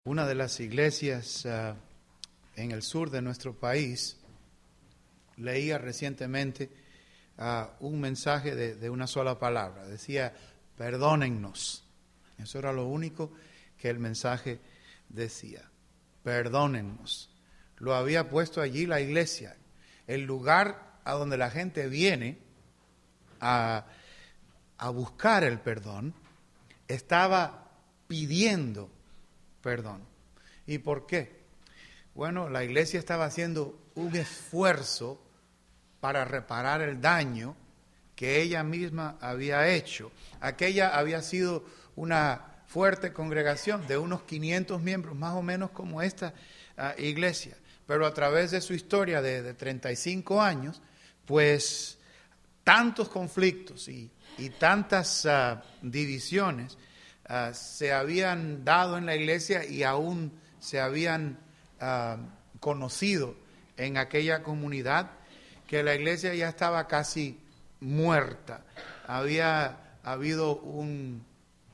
Una de las iglesias en el sur de nuestro país, leía recientemente un mensaje de una sola palabra. Decía, perdónennos. Eso era lo único que el mensaje decía. Perdónennos. Lo había puesto allí la iglesia. El lugar a donde la gente viene a buscar el perdón, estaba pidiendo perdón. ¿Y por qué? Bueno, la iglesia estaba haciendo un esfuerzo para reparar el daño que ella misma había hecho. Aquella había sido una fuerte congregación de unos 500 miembros, más o menos como esta iglesia. Pero a través de su historia de 35 años, pues tantos conflictos y tantas divisiones se habían dado en la iglesia y aún se habían conocido en aquella comunidad, que la iglesia ya estaba casi muerta. Había habido un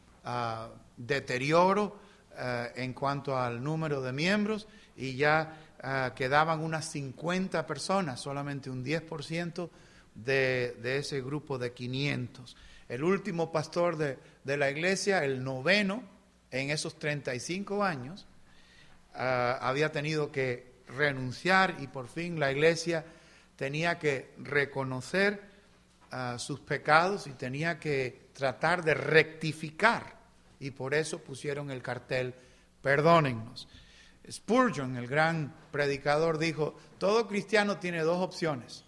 deterioro en cuanto al número de miembros y ya quedaban unas 50 personas, solamente un 10% de ese grupo de 500. El último pastor de la iglesia, el noveno, en esos 35 años, había tenido que renunciar y por fin la iglesia tenía que reconocer sus pecados y tenía que tratar de rectificar. Y por eso pusieron el cartel, perdónennos. Spurgeon, el gran predicador, dijo, todo cristiano tiene dos opciones,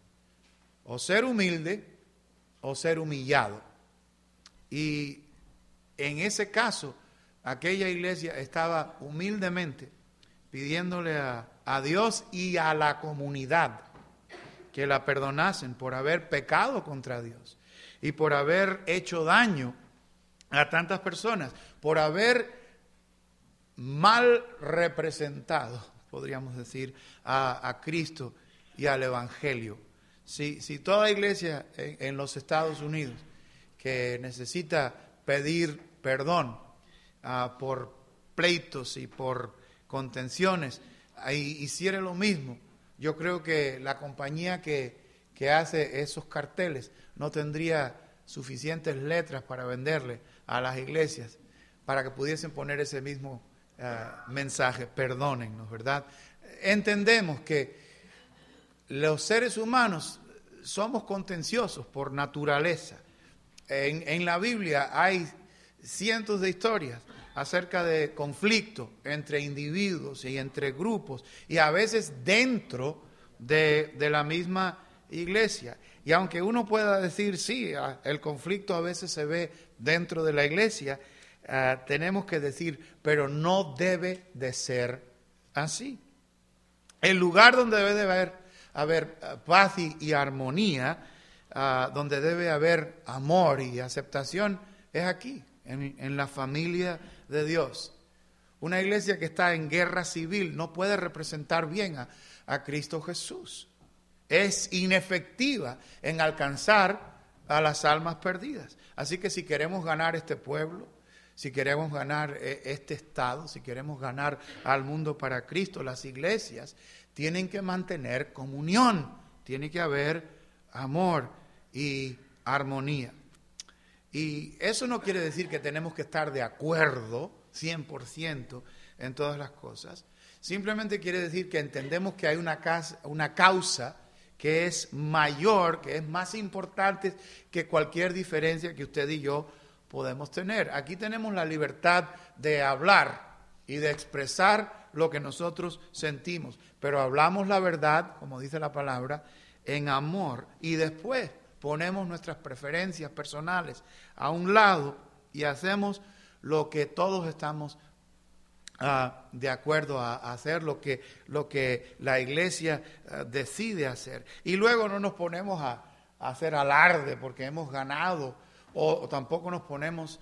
o ser humilde o ser humillado. Y en ese caso, aquella iglesia estaba humildemente pidiéndole a Dios y a la comunidad que la perdonasen por haber pecado contra Dios y por haber hecho daño a tantas personas, por haber mal representado, podríamos decir, a Cristo y al Evangelio. Si toda iglesia en los Estados Unidos que necesita pedir perdón por pleitos y por contenciones hiciera lo mismo, yo creo que la compañía que hace esos carteles no tendría suficientes letras para venderle a las iglesias para que pudiesen poner ese mismo mensaje, perdónennos, ¿verdad? Entendemos que los seres humanos somos contenciosos por naturaleza. En la Biblia hay cientos de historias acerca de conflicto entre individuos y entre grupos y a veces dentro de la misma iglesia. Y aunque uno pueda decir, sí, el conflicto a veces se ve dentro de la iglesia, tenemos que decir, pero no debe de ser así. El lugar donde debe de haber paz y armonía, donde debe haber amor y aceptación, es aquí, en la familia de Dios. Una iglesia que está en guerra civil no puede representar bien a Cristo Jesús. Es inefectiva en alcanzar a las almas perdidas. Así que si queremos ganar este pueblo, si queremos ganar este estado, si queremos ganar al mundo para Cristo, las iglesias tienen que mantener comunión, tiene que haber amor y armonía. Y eso no quiere decir que tenemos que estar de acuerdo 100% en todas las cosas. Simplemente quiere decir que entendemos que hay una causa que es mayor, que es más importante que cualquier diferencia que usted y yo podemos tener. Aquí tenemos la libertad de hablar y de expresar lo que nosotros sentimos, pero hablamos la verdad, como dice la palabra, en amor, y después ponemos nuestras preferencias personales a un lado y hacemos lo que todos estamos de acuerdo a hacer, lo que la iglesia decide hacer. Y luego no nos ponemos a hacer alarde porque hemos ganado, o tampoco nos ponemos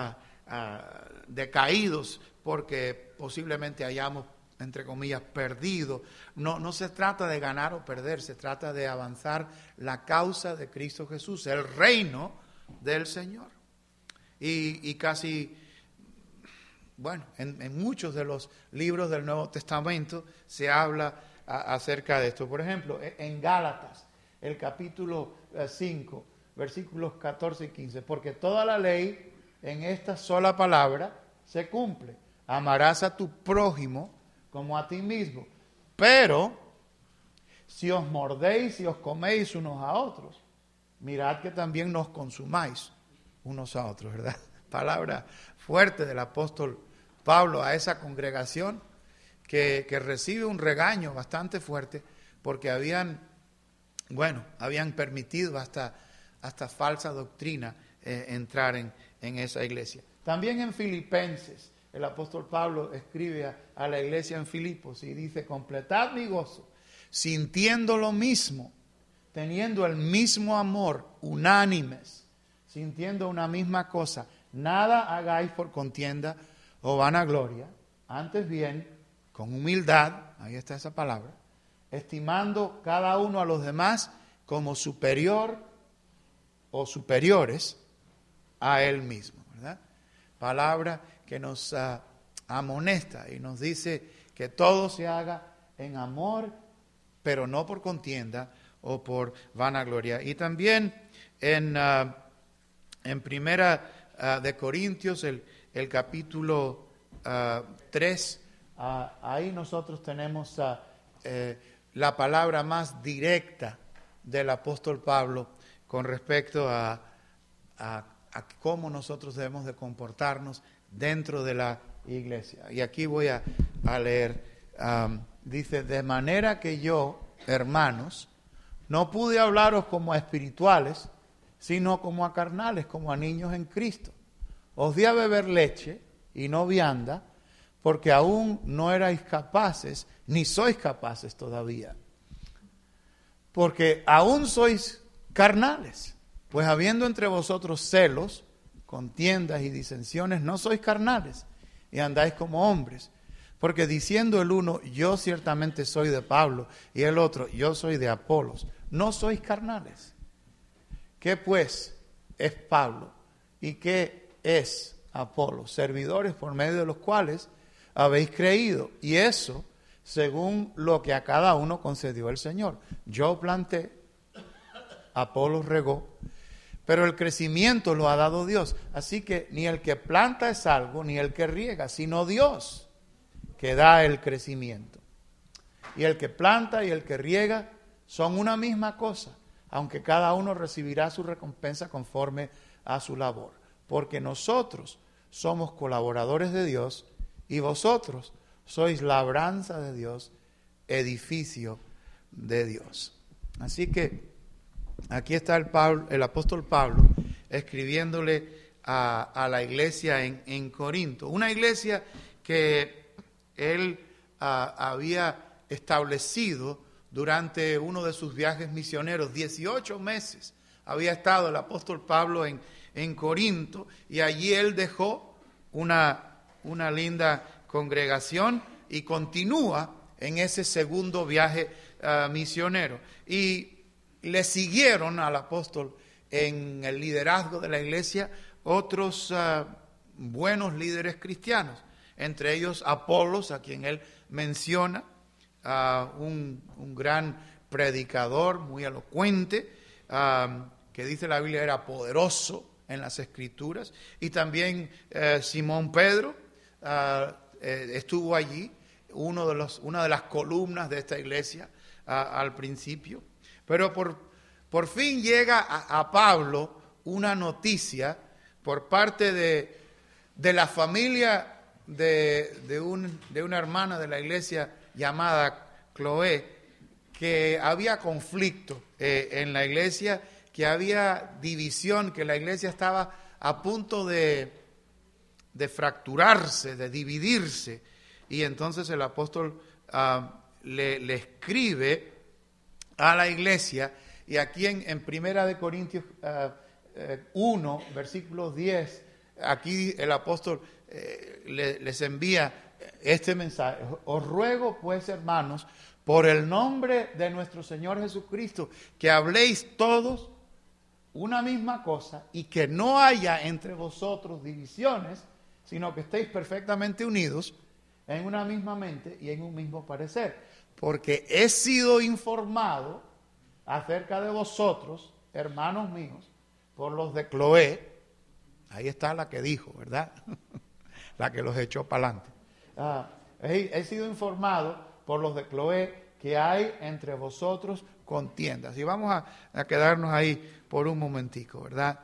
decaídos porque posiblemente hayamos, entre comillas, perdido. No se trata de ganar o perder, se trata de avanzar la causa de Cristo Jesús, el reino del Señor. Y casi bueno, en muchos de los libros del Nuevo Testamento se habla acerca de esto. Por ejemplo, en Gálatas, el capítulo 5, versículos 14 y 15, porque toda la ley en esta sola palabra se cumple. Amarás a tu prójimo como a ti mismo. Pero si os mordéis y os coméis unos a otros, mirad que también nos consumáis unos a otros, ¿verdad? Palabra fuerte del apóstol Pablo a esa congregación que recibe un regaño bastante fuerte porque habían permitido hasta falsa doctrina entrar en esa iglesia. También en Filipenses, el apóstol Pablo escribe a la iglesia en Filipos y dice: completad mi gozo, sintiendo lo mismo, teniendo el mismo amor, unánimes, sintiendo una misma cosa. Nada hagáis por contienda o vanagloria, antes bien, con humildad, ahí está esa palabra, estimando cada uno a los demás como superior o superiores a él mismo, ¿verdad? Palabra que nos amonesta y nos dice que todo se haga en amor, pero no por contienda o por vanagloria. Y también en Primera de Corintios, el capítulo 3, ahí nosotros tenemos la palabra más directa del apóstol Pablo con respecto a cómo nosotros debemos de comportarnos dentro de la iglesia. Y aquí voy a leer, dice: de manera que yo, hermanos, no pude hablaros como a espirituales, sino como a carnales, como a niños en Cristo. Os di a beber leche y no vianda, porque aún no erais capaces, ni sois capaces todavía. Porque aún sois carnales, pues habiendo entre vosotros celos, contiendas y disensiones, no sois carnales, y andáis como hombres. Porque diciendo el uno, yo ciertamente soy de Pablo, y el otro, yo soy de Apolos, no sois carnales. ¿Qué pues es Pablo? ¿Y qué es Apolo? Servidores por medio de los cuales habéis creído, y eso según lo que a cada uno concedió el Señor. Yo planté, Apolo regó, pero el crecimiento lo ha dado Dios. Así que ni el que planta es algo, ni el que riega, sino Dios que da el crecimiento. Y el que planta y el que riega son una misma cosa, aunque cada uno recibirá su recompensa conforme a su labor. Porque nosotros somos colaboradores de Dios y vosotros sois labranza de Dios, edificio de Dios. Así que aquí está el apóstol Pablo escribiéndole a la iglesia en Corinto. Una iglesia que él había establecido durante uno de sus viajes misioneros. 18 meses había estado el apóstol Pablo en Corinto, y allí él dejó una linda congregación y continúa en ese segundo viaje misionero. Y le siguieron al apóstol en el liderazgo de la iglesia otros buenos líderes cristianos, entre ellos Apolos, a quien él menciona, un gran predicador muy elocuente, que dice la Biblia era poderoso en las Escrituras, y también Simón Pedro estuvo allí, una de las columnas de esta iglesia al principio. Pero por fin llega a Pablo una noticia por parte de la familia de una hermana de la iglesia llamada Cloé, que había conflicto en la iglesia, que había división, que la iglesia estaba a punto de fracturarse, de dividirse. Y entonces el apóstol le escribe a la iglesia, y aquí en Primera de Corintios 1, versículo 10, aquí el apóstol les envía este mensaje: os ruego pues, hermanos, por el nombre de nuestro Señor Jesucristo, que habléis todos una misma cosa, y que no haya entre vosotros divisiones, sino que estéis perfectamente unidos en una misma mente y en un mismo parecer. Porque he sido informado acerca de vosotros, hermanos míos, por los de Cloé. Ahí está la que dijo, ¿verdad? La que los echó para adelante. He sido informado por los de Cloé que hay entre vosotros contiendas. Y vamos a quedarnos ahí por un momentico, ¿verdad?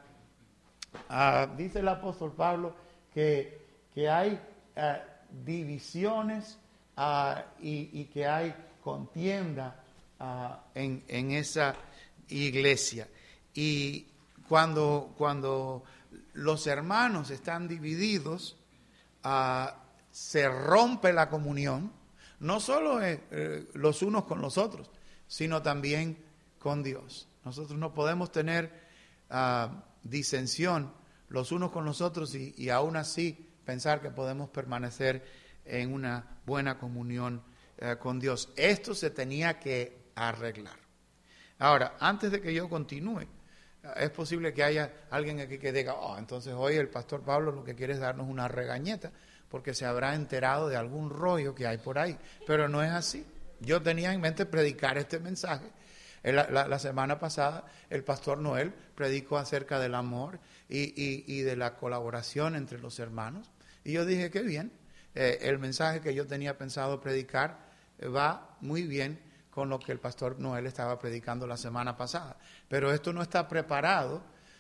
Dice el apóstol Pablo que hay divisiones y que hay contienda en esa iglesia. Y cuando los hermanos están divididos, se rompe la comunión, no solo los unos con los otros, sino también con Dios. Nosotros no podemos tener disensión los unos con los otros y aún así pensar que podemos permanecer en una buena comunión con Dios. Esto se tenía que arreglar. Ahora, antes de que yo continúe, es posible que haya alguien aquí que diga, entonces hoy el pastor Pablo lo que quiere es darnos una regañeta, porque se habrá enterado de algún rollo que hay por ahí. Pero no es así. Yo tenía en mente predicar este mensaje. La semana pasada el pastor Noel predicó acerca del amor y de la colaboración entre los hermanos. Y yo dije, qué bien, el mensaje que yo tenía pensado predicar va muy bien con lo que el pastor Noel estaba predicando la semana pasada. Pero esto no está preparado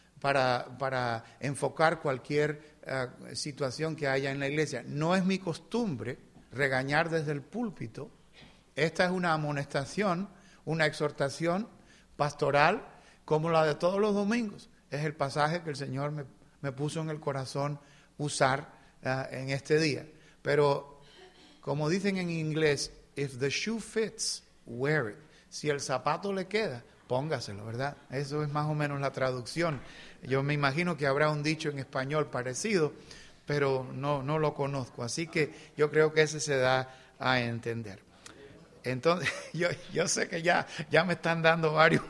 para enfocar cualquier situación que haya en la iglesia. No es mi costumbre regañar desde el púlpito. Esta es una amonestación, una exhortación pastoral como la de todos los domingos. Es el pasaje que el Señor me puso en el corazón usar en este día. Pero como dicen en inglés, if the shoe fits, wear it. Si el zapato le queda, póngaselo, ¿verdad? Eso es más o menos la traducción. Yo me imagino que habrá un dicho en español parecido, pero no lo conozco. Así que yo creo que ese se da a entender. Entonces, yo sé que ya me están dando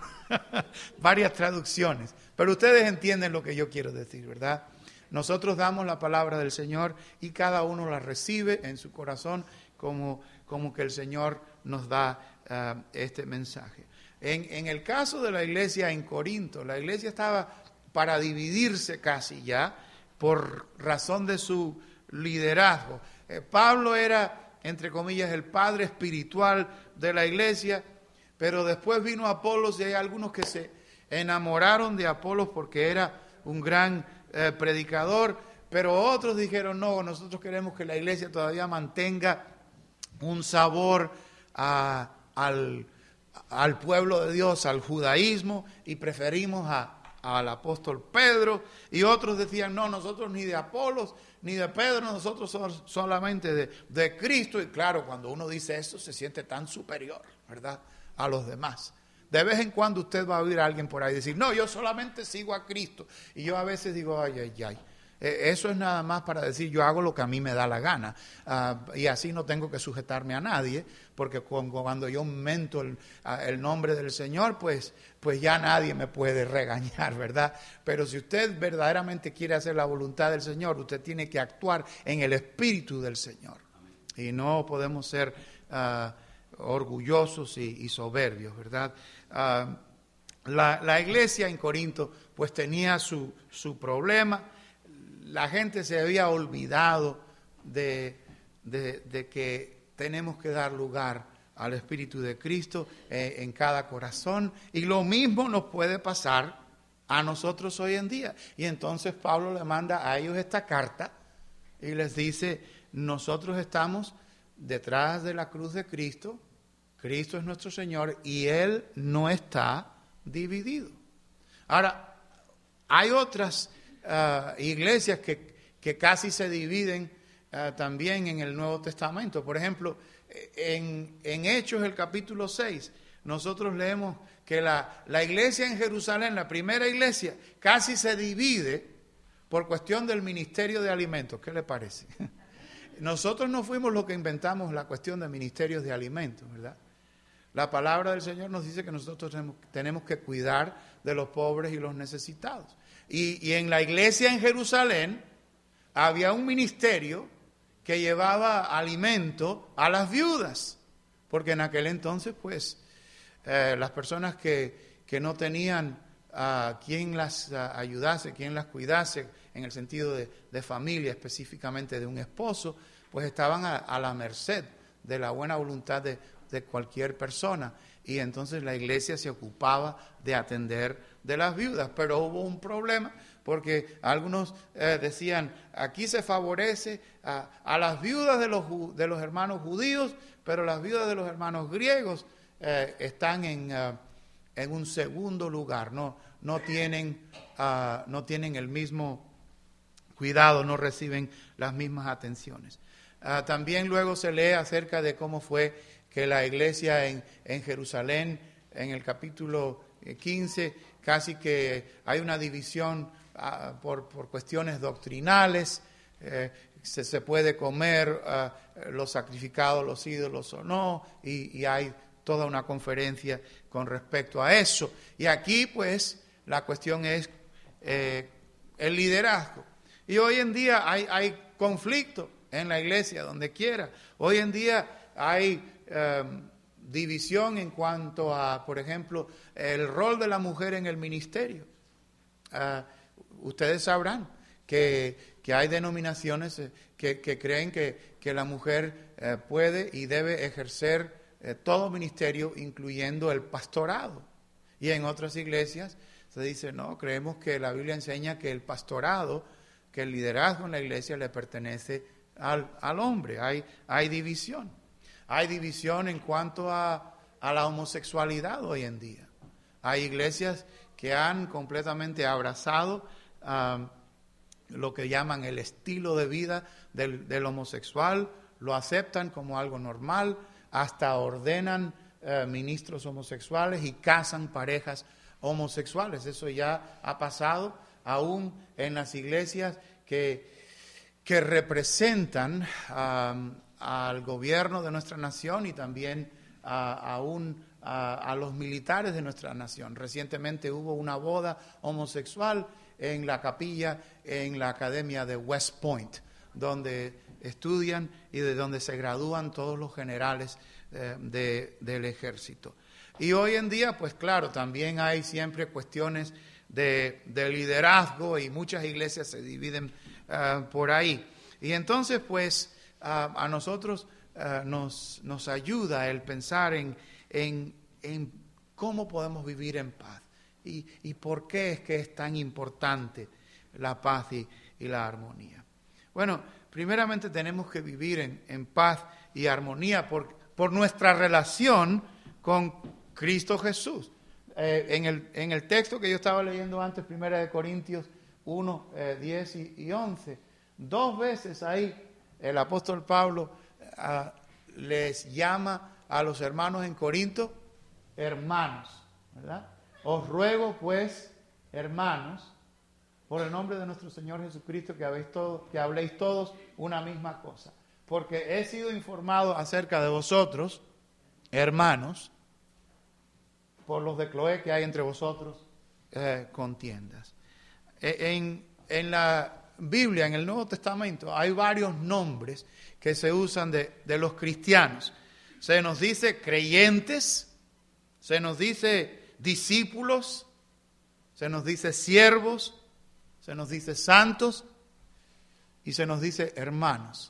varias traducciones, pero ustedes entienden lo que yo quiero decir, ¿verdad? Nosotros damos la palabra del Señor y cada uno la recibe en su corazón como que el Señor nos da este mensaje. En el caso de la iglesia en Corinto, la iglesia estaba para dividirse casi ya por razón de su liderazgo. Pablo era, entre comillas, el padre espiritual de la iglesia, pero después vino Apolos y hay algunos que se enamoraron de Apolos porque era un gran predicador, pero otros dijeron, no, nosotros queremos que la iglesia todavía mantenga un sabor al pueblo de Dios, al judaísmo, y preferimos al apóstol Pedro. Y otros decían, no, nosotros ni de Apolos ni de Pedro, nosotros somos solamente de Cristo. Y claro, cuando uno dice eso se siente tan superior, ¿verdad?, a los demás. De vez en cuando usted va a oír a alguien por ahí decir, no, yo solamente sigo a Cristo. Y yo a veces digo, ay. Eso es nada más para decir, yo hago lo que a mí me da la gana. Y así no tengo que sujetarme a nadie, porque cuando yo mento el nombre del Señor, pues ya nadie me puede regañar, ¿verdad? Pero si usted verdaderamente quiere hacer la voluntad del Señor, usted tiene que actuar en el Espíritu del Señor. Y no podemos ser orgullosos y soberbios, ¿verdad? La iglesia en Corinto pues tenía su problema. La gente se había olvidado de que tenemos que dar lugar al Espíritu de Cristo en cada corazón, y lo mismo nos puede pasar a nosotros hoy en día. Y entonces Pablo le manda a ellos esta carta y les dice, nosotros estamos detrás de la cruz de Cristo, Cristo es nuestro Señor y Él no está dividido. Ahora, hay otras iglesias que casi se dividen también en el Nuevo Testamento. Por ejemplo, en Hechos, el capítulo 6, nosotros leemos que la iglesia en Jerusalén, la primera iglesia, casi se divide por cuestión del ministerio de alimentos. ¿Qué le parece? Nosotros no fuimos los que inventamos la cuestión de ministerios de alimentos, ¿verdad? La palabra del Señor nos dice que nosotros tenemos que cuidar de los pobres y los necesitados. Y en la iglesia en Jerusalén, había un ministerio que llevaba alimento a las viudas, porque en aquel entonces, pues, las personas que no tenían quien las ayudase, quien las cuidase, en el sentido de familia, específicamente de un esposo, pues estaban a la merced de la buena voluntad de cualquier persona. Y entonces la iglesia se ocupaba de atender de las viudas. Pero hubo un problema, porque algunos decían, aquí se favorece a las viudas de los hermanos judíos, pero las viudas de los hermanos griegos están en un segundo lugar, no tienen el mismo cuidado, no reciben las mismas atenciones. También luego se lee acerca de cómo fue que la iglesia en Jerusalén, en el capítulo 15, casi que hay una división por cuestiones doctrinales, se puede comer los sacrificados, los ídolos o no, y hay toda una conferencia con respecto a eso. Y aquí, pues, la cuestión es el liderazgo. Y hoy en día hay conflicto en la iglesia, donde quiera. Hoy en día hay división en cuanto a, por ejemplo, el rol de la mujer en el ministerio. Ustedes sabrán que hay denominaciones que creen que la mujer puede y debe ejercer todo ministerio, incluyendo el pastorado. Y en otras iglesias se dice, no, creemos que la Biblia enseña que el pastorado, que el liderazgo en la iglesia le pertenece al hombre. Hay división. Hay división en cuanto a la homosexualidad hoy en día. Hay iglesias que han completamente abrazado lo que llaman el estilo de vida del homosexual, lo aceptan como algo normal, hasta ordenan ministros homosexuales y casan parejas homosexuales. Eso ya ha pasado aún en las iglesias que representan al gobierno de nuestra nación y también aún a los militares de nuestra nación. Recientemente hubo una boda homosexual en la capilla en la Academia de West Point, donde estudian y de donde se gradúan todos los generales del ejército. Y hoy en día, pues claro, también hay siempre cuestiones de liderazgo y muchas iglesias se dividen por ahí. Y entonces, pues, a nosotros nos ayuda el pensar en cómo podemos vivir en paz y por qué es que es tan importante la paz y la armonía. Bueno, primeramente tenemos que vivir en paz y armonía por nuestra relación con Cristo Jesús. En el texto que yo estaba leyendo antes, 1 Corintios 1, 10 y 11, 2 veces ahí el apóstol Pablo les llama a los hermanos en Corinto hermanos, ¿verdad? Os ruego pues, hermanos, por el nombre de nuestro Señor Jesucristo, que habléis todos una misma cosa. Porque he sido informado acerca de vosotros, hermanos, por los de Cloé, que hay entre vosotros contiendas. En la Biblia, en el Nuevo Testamento, hay varios nombres que se usan de los cristianos. Se nos dice creyentes, se nos dice discípulos, se nos dice siervos, se nos dice santos y se nos dice hermanos.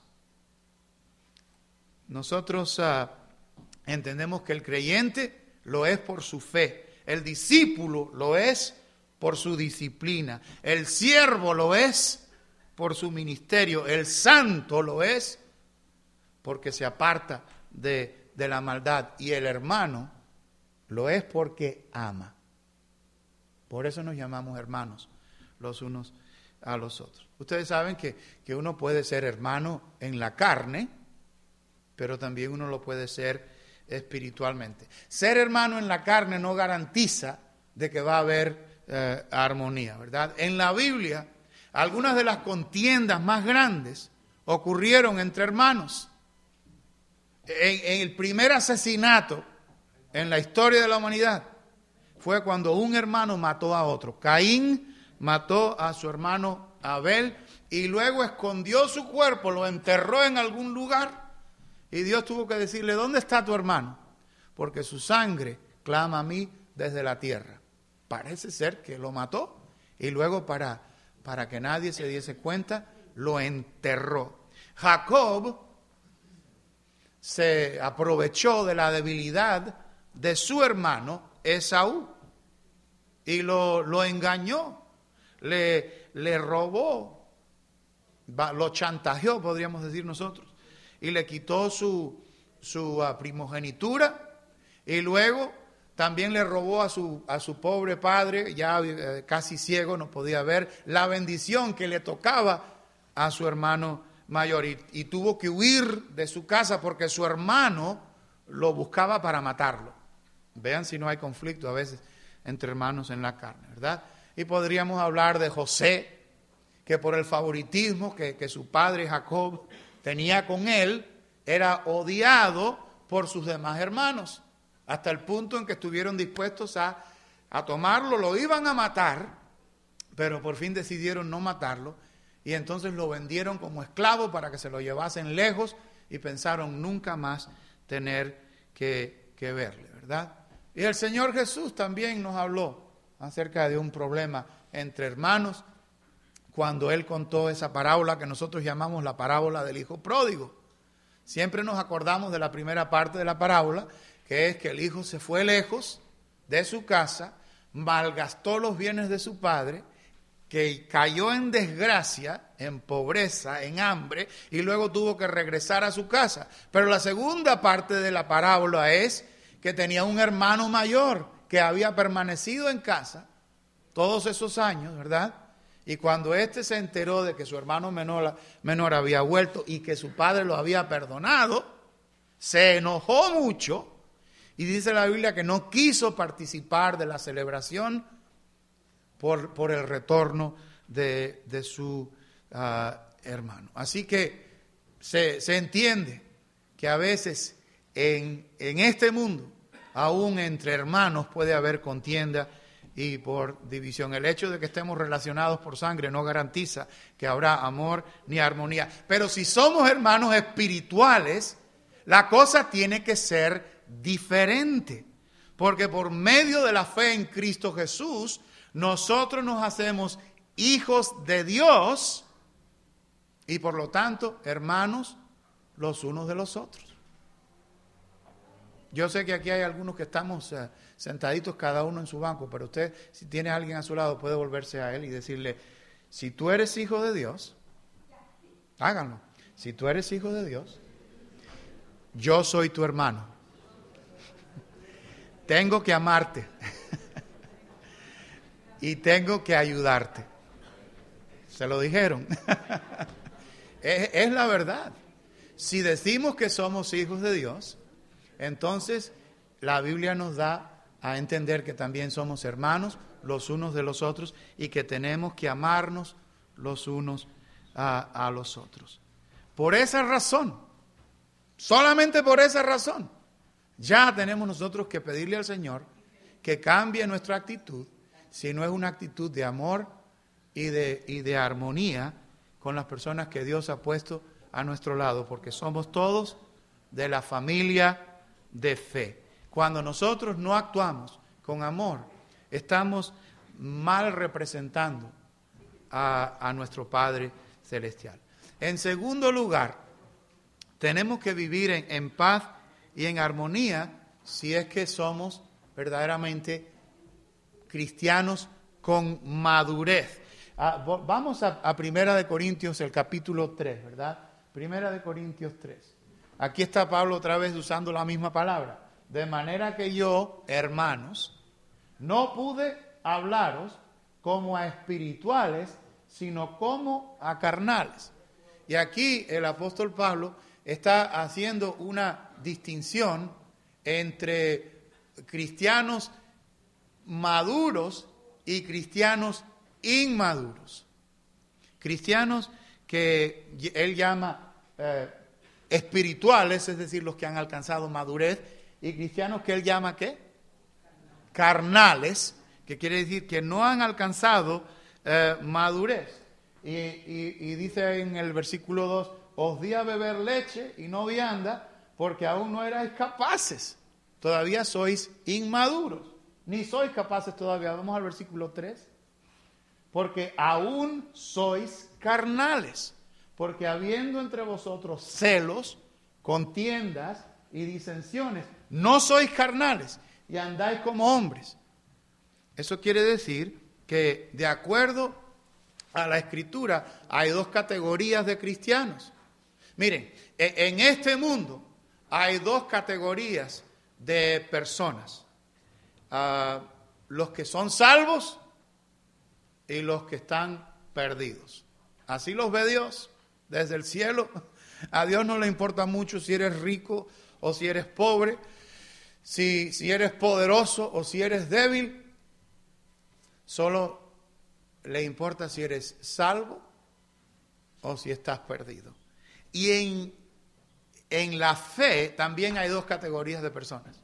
Nosotros entendemos que el creyente lo es por su fe, el discípulo lo es por su disciplina, el siervo lo es por su ministerio, el santo lo es porque se aparta de la maldad y el hermano lo es porque ama. Por eso nos llamamos hermanos los unos a los otros. Ustedes saben que uno puede ser hermano en la carne, pero también uno lo puede ser espiritualmente. Ser hermano en la carne no garantiza de que va a haber armonía, ¿verdad? En la Biblia, algunas de las contiendas más grandes ocurrieron entre hermanos. En el primer asesinato en la historia de la humanidad fue cuando un hermano mató a otro. Caín mató a su hermano a Abel y luego escondió su cuerpo, lo enterró en algún lugar y Dios tuvo que decirle, ¿dónde está tu hermano? Porque su sangre clama a mí desde la tierra. Parece ser que lo mató y luego para que nadie se diese cuenta, lo enterró. Jacob se aprovechó de la debilidad de su hermano Esaú y lo engañó, le robó, lo chantajeó, podríamos decir nosotros, y le quitó su primogenitura y luego también le robó a su pobre padre, ya casi ciego, no podía ver, la bendición que le tocaba a su hermano mayor y tuvo que huir de su casa porque su hermano lo buscaba para matarlo. Vean si no hay conflicto a veces entre hermanos en la carne, ¿verdad? Y podríamos hablar de José, que por el favoritismo que su padre Jacob tenía con él, era odiado por sus demás hermanos, hasta el punto en que estuvieron dispuestos a tomarlo, lo iban a matar, pero por fin decidieron no matarlo, y entonces lo vendieron como esclavo para que se lo llevasen lejos, y pensaron nunca más tener que verle, ¿verdad? Y el Señor Jesús también nos habló acerca de un problema entre hermanos, cuando Él contó esa parábola que nosotros llamamos la parábola del hijo pródigo. Siempre nos acordamos de la primera parte de la parábola, que es que el hijo se fue lejos de su casa, malgastó los bienes de su padre, que cayó en desgracia, en pobreza, en hambre, y luego tuvo que regresar a su casa. Pero la segunda parte de la parábola es que tenía un hermano mayor que había permanecido en casa todos esos años, ¿verdad? Y cuando éste se enteró de que su hermano menor había vuelto y que su padre lo había perdonado, se enojó mucho y dice la Biblia que no quiso participar de la celebración por el retorno de su hermano. Así que se entiende que a veces en este mundo, aún entre hermanos, puede haber contienda y por división. El hecho de que estemos relacionados por sangre no garantiza que habrá amor ni armonía. Pero si somos hermanos espirituales, la cosa tiene que ser diferente. Porque por medio de la fe en Cristo Jesús, nosotros nos hacemos hijos de Dios y por lo tanto, hermanos los unos de los otros. Yo sé que aquí hay algunos que estamos sentaditos cada uno en su banco, pero usted, si tiene a alguien a su lado, puede volverse a él y decirle, si tú eres hijo de Dios, háganlo. Si tú eres hijo de Dios, yo soy tu hermano. Tengo que amarte y tengo que ayudarte. ¿Se lo dijeron? Es la verdad. Si decimos que somos hijos de Dios, entonces la Biblia nos da a entender que también somos hermanos los unos de los otros y que tenemos que amarnos los unos a los otros. Por esa razón, solamente por esa razón, ya tenemos nosotros que pedirle al Señor que cambie nuestra actitud, si no es una actitud de amor y de armonía con las personas que Dios ha puesto a nuestro lado, porque somos todos de la familia de fe. Cuando nosotros no actuamos con amor, estamos mal representando a nuestro Padre Celestial. En segundo lugar, tenemos que vivir en paz y en armonía si es que somos verdaderamente cristianos con madurez. Vamos a Primera de Corintios, el capítulo 3, ¿verdad? Primera de Corintios 3. Aquí está Pablo otra vez usando la misma palabra. De manera que yo, hermanos, no pude hablaros como a espirituales, sino como a carnales. Y aquí el apóstol Pablo está haciendo una distinción entre cristianos maduros y cristianos inmaduros. Cristianos que él llama espirituales, es decir, los que han alcanzado madurez, y cristianos que él llama ¿qué? Carnales, que quiere decir que no han alcanzado madurez. y dice en el versículo 2, os di a beber leche y no vianda, porque aún no erais capaces, todavía sois inmaduros, ni sois capaces todavía. Vamos al versículo 3, porque aún sois carnales, porque habiendo entre vosotros celos, contiendas y disensiones, no sois carnales y andáis como hombres. Eso quiere decir que de acuerdo a la Escritura hay dos categorías de cristianos. Miren, en este mundo hay dos categorías de personas. Los que son salvos y los que están perdidos. Así los ve Dios desde el cielo. A Dios no le importa mucho si eres rico o si eres pobre, si eres poderoso o si eres débil. Solo le importa si eres salvo o si estás perdido. Y en la fe también hay dos categorías de personas.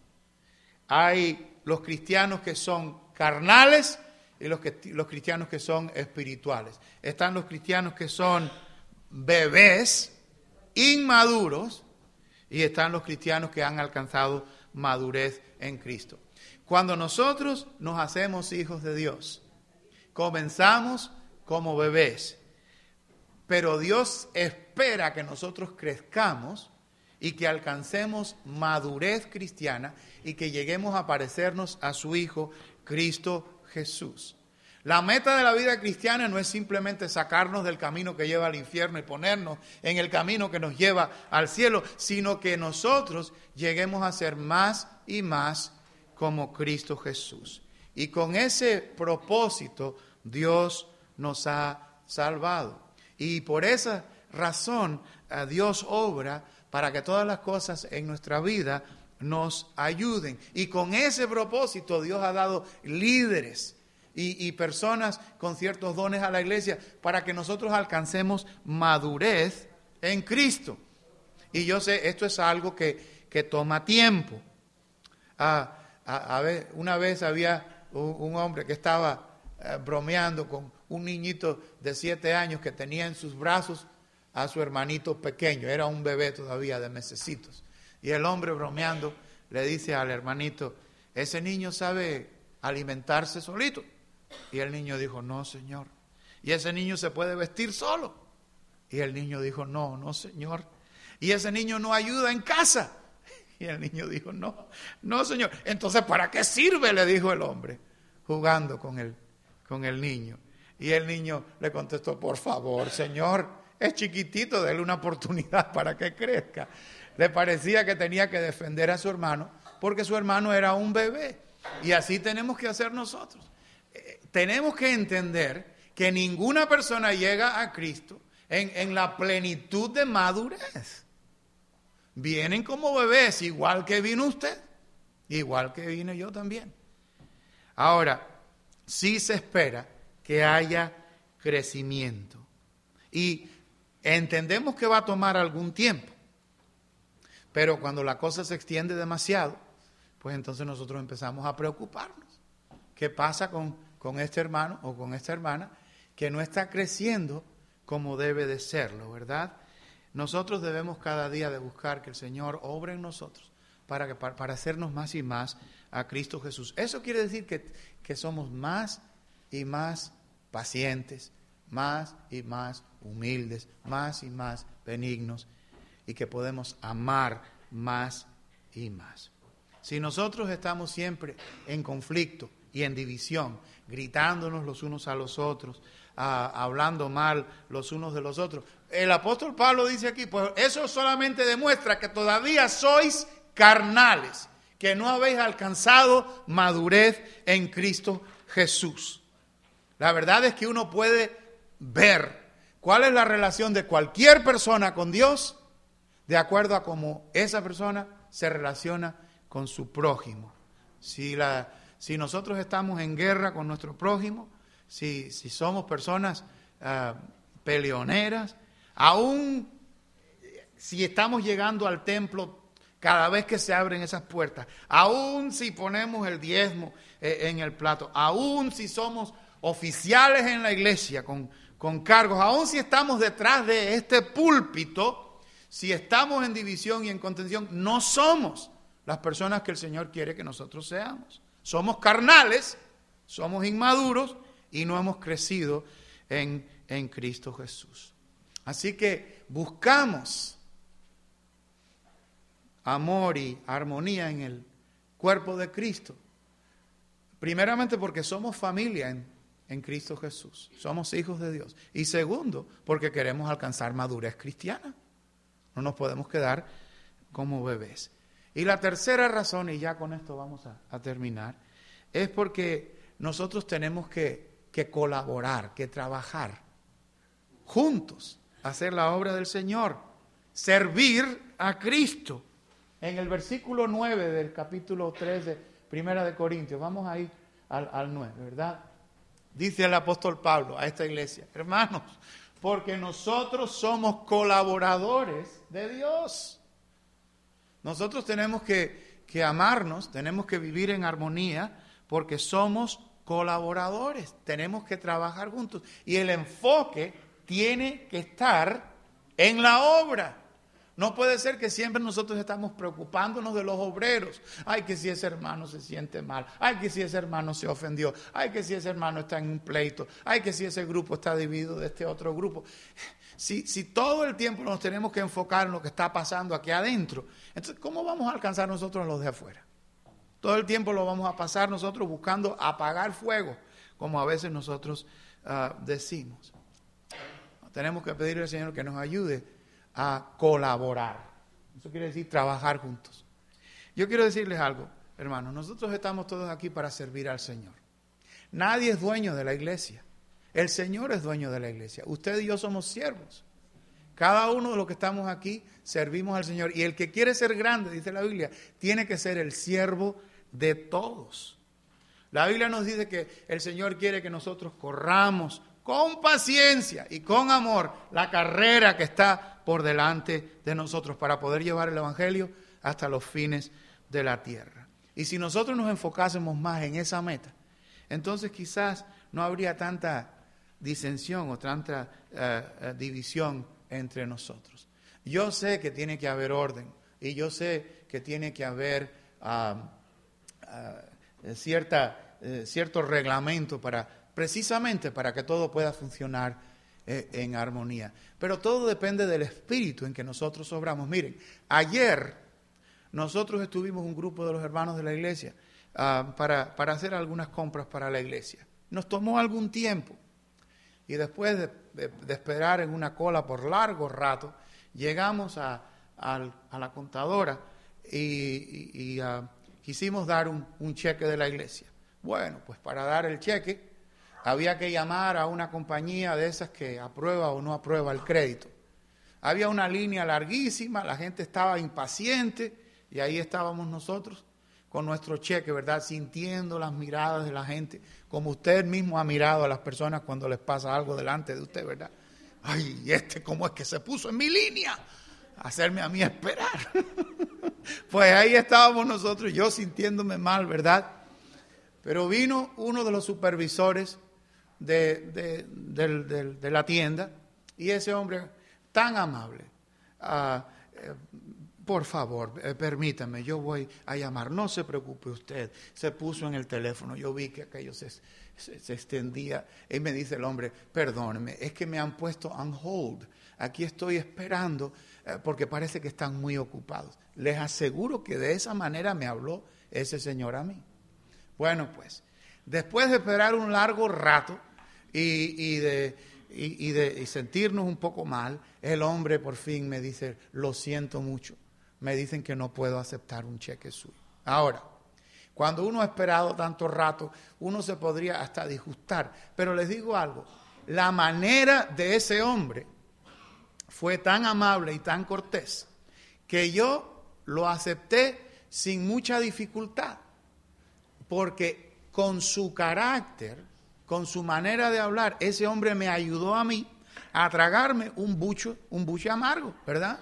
Hay los cristianos que son carnales y los cristianos que son espirituales. Están los cristianos que son bebés, inmaduros, y están los cristianos que han alcanzado madurez en Cristo. Cuando nosotros nos hacemos hijos de Dios, comenzamos como bebés, pero Dios espera que nosotros crezcamos y que alcancemos madurez cristiana y que lleguemos a parecernos a su Hijo, Cristo Jesús. La meta de la vida cristiana no es simplemente sacarnos del camino que lleva al infierno y ponernos en el camino que nos lleva al cielo, sino que nosotros lleguemos a ser más y más como Cristo Jesús. Y con ese propósito Dios nos ha salvado. Y por esa razón Dios obra para que todas las cosas en nuestra vida nos ayuden. Y con ese propósito Dios ha dado líderes y personas con ciertos dones a la iglesia para que nosotros alcancemos madurez en Cristo. Y yo sé, esto es algo que toma tiempo. Una vez había un hombre que estaba bromeando con un niñito de 7 años que tenía en sus brazos a su hermanito pequeño. Era un bebé todavía de mesecitos. Y el hombre bromeando le dice al hermanito, ese niño sabe alimentarse solito. Y el niño dijo, no, señor. Y ese niño se puede vestir solo. Y el niño dijo, no, no, señor. Y ese niño no ayuda en casa. Y el niño dijo, no, no, señor. Entonces, ¿para qué sirve? Le dijo el hombre, jugando con el niño. Y el niño le contestó, por favor, señor, es chiquitito, déle una oportunidad para que crezca. Le parecía que tenía que defender a su hermano porque su hermano era un bebé. Y así tenemos que hacer nosotros. Tenemos que entender que ninguna persona llega a Cristo en la plenitud de madurez. Vienen como bebés, igual que vino usted, igual que vine yo también. Ahora, sí se espera que haya crecimiento. Y entendemos que va a tomar algún tiempo. Pero cuando la cosa se extiende demasiado, pues entonces nosotros empezamos a preocuparnos. ¿Qué pasa con este hermano o con esta hermana que no está creciendo como debe de serlo, verdad? Nosotros debemos cada día de buscar que el Señor obre en nosotros para hacernos más y más a Cristo Jesús. Eso quiere decir que somos más y más pacientes, más y más humildes, más y más benignos y que podemos amar más y más. Si nosotros estamos siempre en conflicto y en división, gritándonos los unos a los otros, hablando mal los unos de los otros, el apóstol Pablo dice aquí, pues eso solamente demuestra que todavía sois carnales, que no habéis alcanzado madurez en Cristo Jesús. La verdad es que uno puede ver cuál es la relación de cualquier persona con Dios de acuerdo a cómo esa persona se relaciona con su prójimo. Si nosotros estamos en guerra con nuestro prójimo, si somos personas peleoneras, aún si estamos llegando al templo cada vez que se abren esas puertas, aún si ponemos el diezmo en el plato, aún si somos oficiales en la iglesia con con cargos, aun si estamos detrás de este púlpito, si estamos en división y en contención, no somos las personas que el Señor quiere que nosotros seamos. Somos carnales, somos inmaduros y no hemos crecido en Cristo Jesús. Así que buscamos amor y armonía en el cuerpo de Cristo. Primeramente porque somos familia en Cristo Jesús. Somos hijos de Dios. Y segundo, porque queremos alcanzar madurez cristiana. No nos podemos quedar como bebés. Y la tercera razón, y ya con esto vamos a terminar, es porque nosotros tenemos que colaborar, que trabajar juntos, hacer la obra del Señor, servir a Cristo. En el versículo 9 del capítulo 3 de Primera de Corintios, vamos a ir al 9, ¿verdad? Dice el apóstol Pablo a esta iglesia: hermanos, porque nosotros somos colaboradores de Dios. Nosotros tenemos que amarnos, tenemos que vivir en armonía, porque somos colaboradores, tenemos que trabajar juntos. Y el enfoque tiene que estar en la obra. No puede ser que siempre nosotros estamos preocupándonos de los obreros. Ay, que si ese hermano se siente mal. Ay, que si ese hermano se ofendió. Ay, que si ese hermano está en un pleito. Ay, que si ese grupo está dividido de este otro grupo. Si todo el tiempo nos tenemos que enfocar en lo que está pasando aquí adentro, entonces, ¿cómo vamos a alcanzar nosotros a los de afuera? Todo el tiempo lo vamos a pasar nosotros buscando apagar fuego, como a veces nosotros decimos. Tenemos que pedirle al Señor que nos ayude a colaborar. Eso quiere decir trabajar juntos. Yo quiero decirles algo, hermanos. Nosotros estamos todos aquí para servir al Señor. Nadie es dueño de la iglesia. El Señor es dueño de la iglesia. Usted y yo somos siervos. Cada uno de los que estamos aquí servimos al Señor. Y el que quiere ser grande, dice la Biblia, tiene que ser el siervo de todos. La Biblia nos dice que el Señor quiere que nosotros corramos con paciencia y con amor la carrera que está por delante de nosotros para poder llevar el Evangelio hasta los fines de la tierra. Y si nosotros nos enfocásemos más en esa meta, entonces quizás no habría tanta disensión o tanta división entre nosotros. Yo sé que tiene que haber orden y yo sé que tiene que haber cierto reglamento precisamente para que todo pueda funcionar en armonía. Pero todo depende del espíritu en que nosotros obramos. Miren, ayer nosotros estuvimos un grupo de los hermanos de la iglesia para hacer algunas compras para la iglesia. Nos tomó algún tiempo y después de esperar en una cola por largo rato, llegamos a la contadora y quisimos dar un cheque de la iglesia. Bueno, pues para dar el cheque había que llamar a una compañía de esas que aprueba o no aprueba el crédito. Había una línea larguísima, la gente estaba impaciente y ahí estábamos nosotros con nuestro cheque, ¿verdad? Sintiendo las miradas de la gente, como usted mismo ha mirado a las personas cuando les pasa algo delante de usted, ¿verdad? Ay, ¿cómo es que se puso en mi línea? Hacerme a mí esperar. Pues ahí estábamos nosotros, yo sintiéndome mal, ¿verdad? Pero vino uno de los supervisores de la tienda y ese hombre tan amable, por favor, permítame, yo voy a llamar, no se preocupe usted. Se puso en el teléfono, yo vi que aquello se extendía y me dice el hombre: perdóneme, es que me han puesto on hold, aquí estoy esperando porque parece que están muy ocupados. Les aseguro que de esa manera me habló ese señor a mí. Bueno, pues, después de esperar un largo rato y sentirnos un poco mal, el hombre por fin me dice: lo siento mucho, me dicen que no puedo aceptar un cheque suyo. Ahora, cuando uno ha esperado tanto rato, uno se podría hasta disgustar, pero les digo algo, la manera de ese hombre fue tan amable y tan cortés que yo lo acepté sin mucha dificultad. Porque con su carácter, con su manera de hablar, ese hombre me ayudó a mí a tragarme un buche amargo, ¿verdad?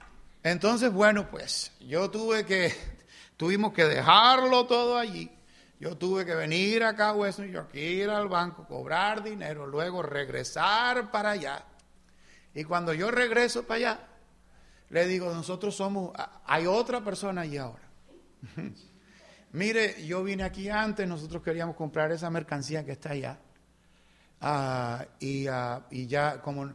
Entonces, bueno, pues, tuvimos que dejarlo todo allí Yo tuve que venir acá a West New York, ir al banco, cobrar dinero, luego regresar para allá. Y cuando yo regreso para allá, le digo, nosotros hay otra persona allí ahora. Mire, yo vine aquí antes, nosotros queríamos comprar esa mercancía que está allá. Y ya como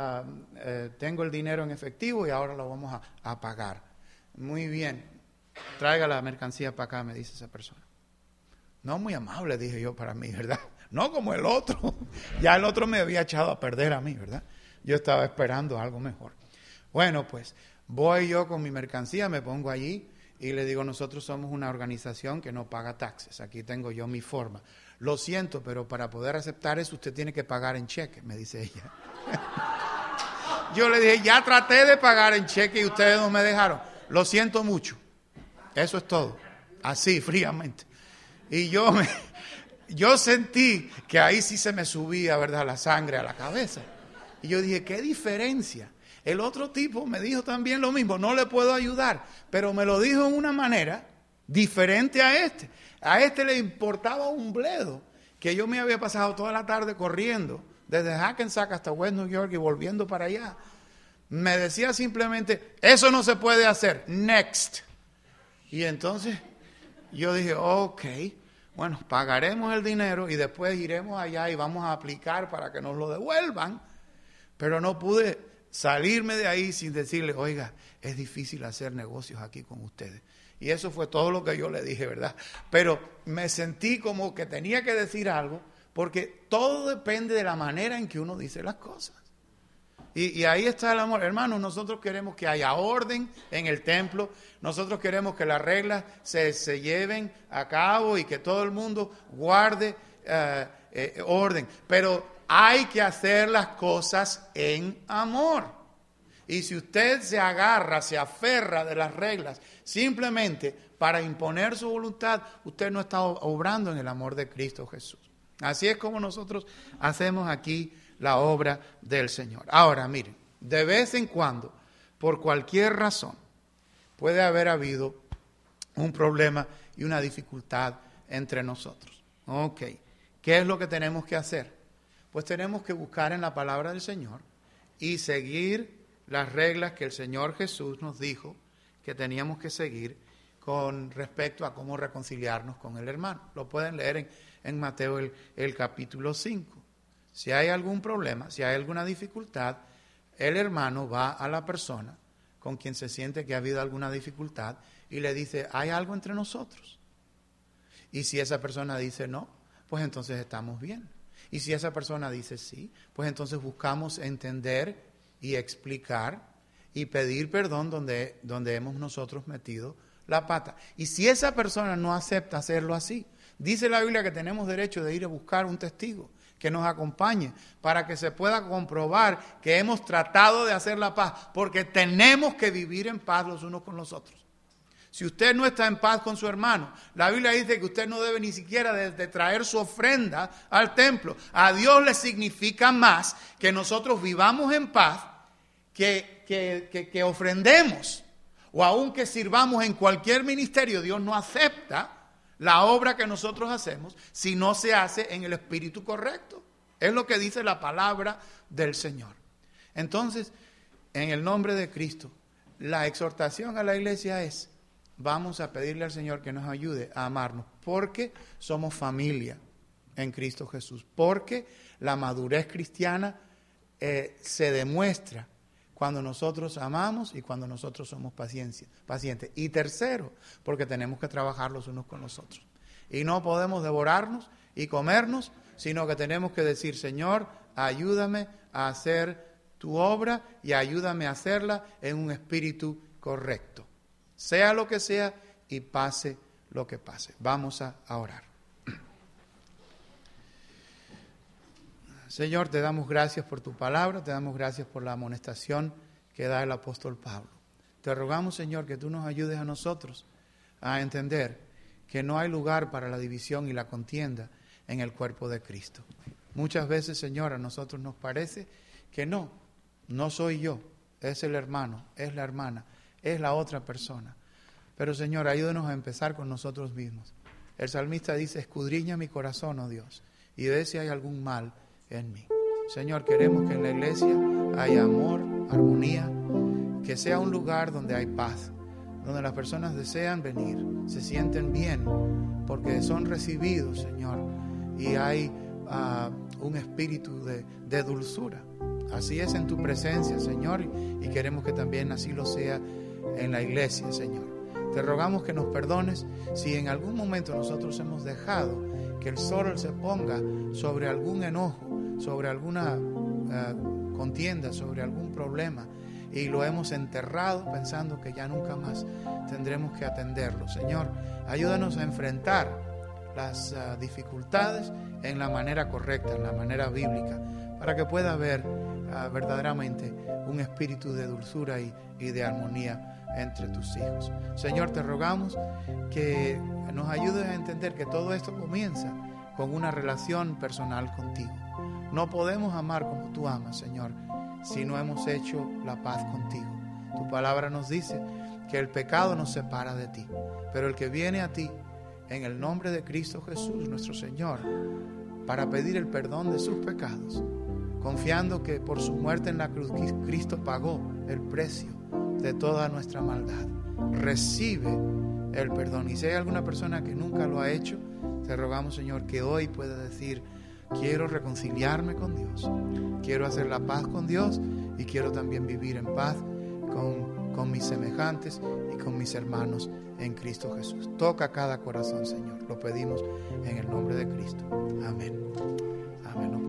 tengo el dinero en efectivo y ahora lo vamos a pagar. Muy bien, traiga la mercancía para acá, me dice esa persona. No muy amable, dije yo, para mí, ¿verdad? No como el otro. Ya el otro me había echado a perder a mí, ¿verdad? Yo estaba esperando algo mejor. Bueno, pues voy yo con mi mercancía, me pongo allí y le digo, nosotros somos una organización que no paga taxes. Aquí tengo yo mi forma. Lo siento, pero para poder aceptar eso usted tiene que pagar en cheque, me dice ella. Yo le dije, ya traté de pagar en cheque y ustedes no me dejaron. Lo siento mucho. Eso es todo. Así, fríamente. Y yo sentí que ahí sí se me subía, ¿verdad?, la sangre a la cabeza. Y yo dije, ¿qué diferencia? El otro tipo me dijo también lo mismo, no le puedo ayudar, pero me lo dijo en una manera diferente a este. A este le importaba un bledo, que yo me había pasado toda la tarde corriendo, desde Hackensack hasta West New York y volviendo para allá. Me decía simplemente, eso no se puede hacer, next. Y entonces yo dije, ok, bueno, pagaremos el dinero y después iremos allá y vamos a aplicar para que nos lo devuelvan. Pero no pude salirme de ahí sin decirle, oiga, es difícil hacer negocios aquí con ustedes. Y eso fue todo lo que yo le dije, ¿verdad? Pero me sentí como que tenía que decir algo, porque todo depende de la manera en que uno dice las cosas. Y ahí está el amor. Hermanos, nosotros queremos que haya orden en el templo. Nosotros queremos que las reglas se lleven a cabo y que todo el mundo guarde orden. Pero hay que hacer las cosas en amor. Y si usted se agarra, se aferra de las reglas simplemente para imponer su voluntad, usted no está obrando en el amor de Cristo Jesús. Así es como nosotros hacemos aquí la obra del Señor. Ahora, miren, de vez en cuando, por cualquier razón, puede haber habido un problema y una dificultad entre nosotros. Ok, ¿qué es lo que tenemos que hacer? Pues tenemos que buscar en la palabra del Señor y seguir las reglas que el Señor Jesús nos dijo que teníamos que seguir con respecto a cómo reconciliarnos con el hermano. Lo pueden leer en Mateo el capítulo 5. Si hay algún problema, si hay alguna dificultad, el hermano va a la persona con quien se siente que ha habido alguna dificultad y le dice, ¿hay algo entre nosotros? Y si esa persona dice no, pues entonces estamos bien. Y si esa persona dice sí, pues entonces buscamos entender y explicar y pedir perdón donde hemos nosotros metido la pata. Y si esa persona no acepta hacerlo así, dice la Biblia que tenemos derecho de ir a buscar un testigo que nos acompañe para que se pueda comprobar que hemos tratado de hacer la paz, porque tenemos que vivir en paz los unos con los otros. Si usted no está en paz con su hermano, la Biblia dice que usted no debe ni siquiera de traer su ofrenda al templo. A Dios le significa más que nosotros vivamos en paz, que ofrendemos, o aun que sirvamos en cualquier ministerio. Dios no acepta la obra que nosotros hacemos si no se hace en el espíritu correcto. Es lo que dice la palabra del Señor. Entonces, en el nombre de Cristo, la exhortación a la iglesia es, vamos a pedirle al Señor que nos ayude a amarnos, porque somos familia en Cristo Jesús, porque la madurez cristiana se demuestra cuando nosotros amamos y cuando nosotros somos pacientes. Y tercero, porque tenemos que trabajar los unos con los otros. Y no podemos devorarnos y comernos, sino que tenemos que decir, Señor, ayúdame a hacer tu obra y ayúdame a hacerla en un espíritu correcto. Sea lo que sea y pase lo que pase. Vamos a orar. Señor, te damos gracias por tu palabra, te damos gracias por la amonestación que da el apóstol Pablo. Te rogamos, Señor, que tú nos ayudes a nosotros a entender que no hay lugar para la división y la contienda en el cuerpo de Cristo. Muchas veces, Señor, a nosotros nos parece que no soy yo, es el hermano, es la hermana, es la otra persona. Pero, Señor, ayúdanos a empezar con nosotros mismos El salmista dice: escudriña mi corazón, oh Dios, y ve si hay algún mal en mí. Señor, queremos que en la iglesia haya amor, armonía, que sea un lugar donde hay paz, donde las personas desean venir, se sienten bien, porque son recibidos, Señor, y hay un espíritu de dulzura. Así es en tu presencia, Señor, y queremos que también así lo sea en la iglesia, Señor. Te rogamos que nos perdones si en algún momento nosotros hemos dejado que el sol se ponga sobre algún enojo, sobre alguna contienda, sobre algún problema, y lo hemos enterrado pensando que ya nunca más tendremos que atenderlo. Señor, ayúdanos a enfrentar las dificultades en la manera correcta, en la manera bíblica, para que pueda haber verdaderamente un espíritu de dulzura y de armonía entre tus hijos. Señor, te rogamos que nos ayudes a entender que todo esto comienza con una relación personal contigo. No podemos amar como tú amas, Señor, si no hemos hecho la paz contigo. Tu palabra nos dice que el pecado nos separa de ti, pero el que viene a ti en el nombre de Cristo Jesús, nuestro Señor, para pedir el perdón de sus pecados, confiando que por su muerte en la cruz Cristo pagó el precio de toda nuestra maldad, recibe el perdón. Y si hay alguna persona que nunca lo ha hecho, te rogamos, Señor, que hoy pueda decir: quiero reconciliarme con Dios, quiero hacer la paz con Dios y quiero también vivir en paz con mis semejantes y con mis hermanos en Cristo Jesús. Toca cada corazón, Señor. Lo pedimos en el nombre de Cristo. Amén. Amén.